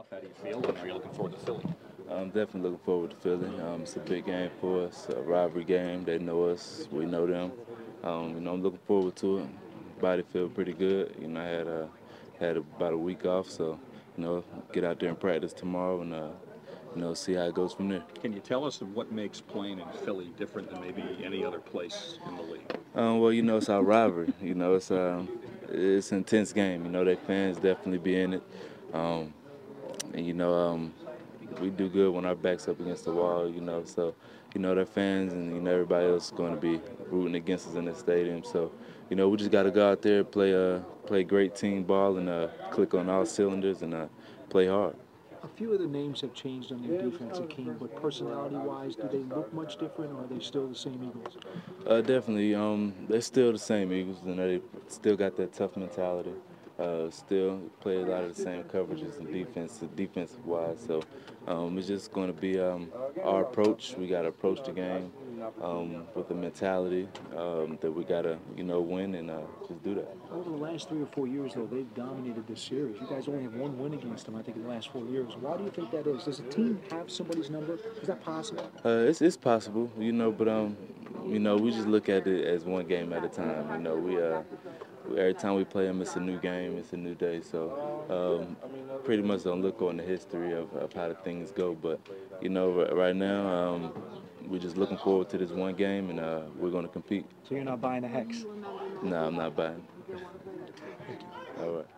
off. How do you feel, and are you looking forward to Philly? I'm definitely looking forward to Philly. It's a big game for us, a rivalry game. They know us, we know them. I'm looking forward to it. Body feel pretty good. I had about a week off, so get out there and practice tomorrow, and see how it goes from there. Can you tell us what makes playing in Philly different than maybe any other place in the league? Well, it's our rivalry. It's an intense game. Their fans definitely be in it, um, and we do good when our backs up against the wall. So their fans and everybody else is going to be rooting against us in the stadium. So we just got to go out there, play great team ball, and click on all cylinders and play hard. A few of the names have changed on their defensive team, but personality-wise, do they look much different, or are they still the same Eagles? Definitely. They're still the same Eagles, and they still got that tough mentality. Still play a lot of the same coverages and defensive wise. So it's just going to be our approach. We got to approach the game with the mentality that we got to win and just do that. Over the last 3 or 4 years, though, they've dominated this series. You guys only have one win against them, I think, in the last 4 years. Why do you think that is? Does the team have somebody's number? Is that possible? It's possible, but we just look at it as one game at a time. We every time we play them, it's a new game, it's a new day. So pretty much don't look on the history of how the things go. But right now, we're just looking forward to this one game, and we're going to compete. So you're not buying the hex? No, I'm not buying. All right.